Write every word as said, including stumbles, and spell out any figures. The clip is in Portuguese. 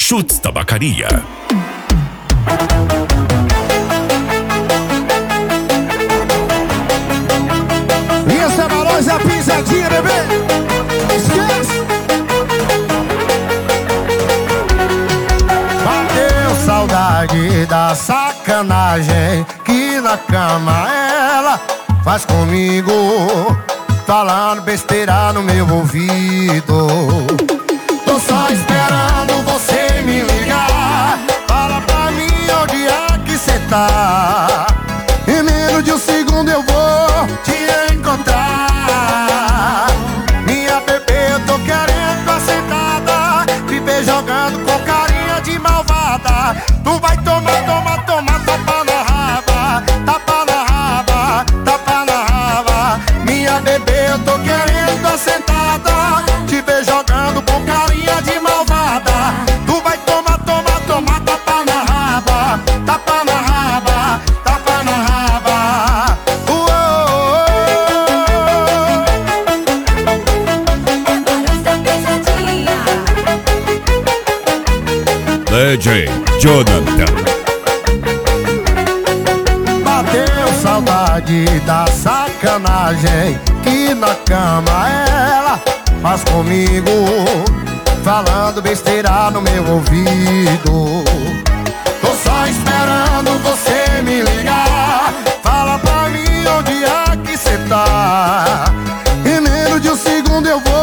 Chutes Tabacaria. Isso é pra nós, a pisadinha, bebê. Esquece. Bateu saudade da sacanagem que na cama ela faz comigo, falando besteira no meu ouvido. Tô só esperando você me ligar. Fala pra mim onde é que cê tá. Em menos de um segundo eu vou te encontrar. Minha bebê, eu tô querendo a sentada, viver jogando com carinha de malvada. Tu vai tomar, tomar, tomar, tapa na raba, tapa na raba, tapa na raba. Minha bebê, eu tô querendo a sentada, te ver jogando com carinha de malvada. Tu vai tomar, tomar, tomar, tapa na raba, tapa na raba, tapa na raba. Uou, D J Jonathan. bateu saudade da sacanagem que na cama ela faz comigo, falando besteira no meu ouvido. Tô só esperando você me ligar. Fala pra mim onde é que cê tá. Em menos de um segundo eu vou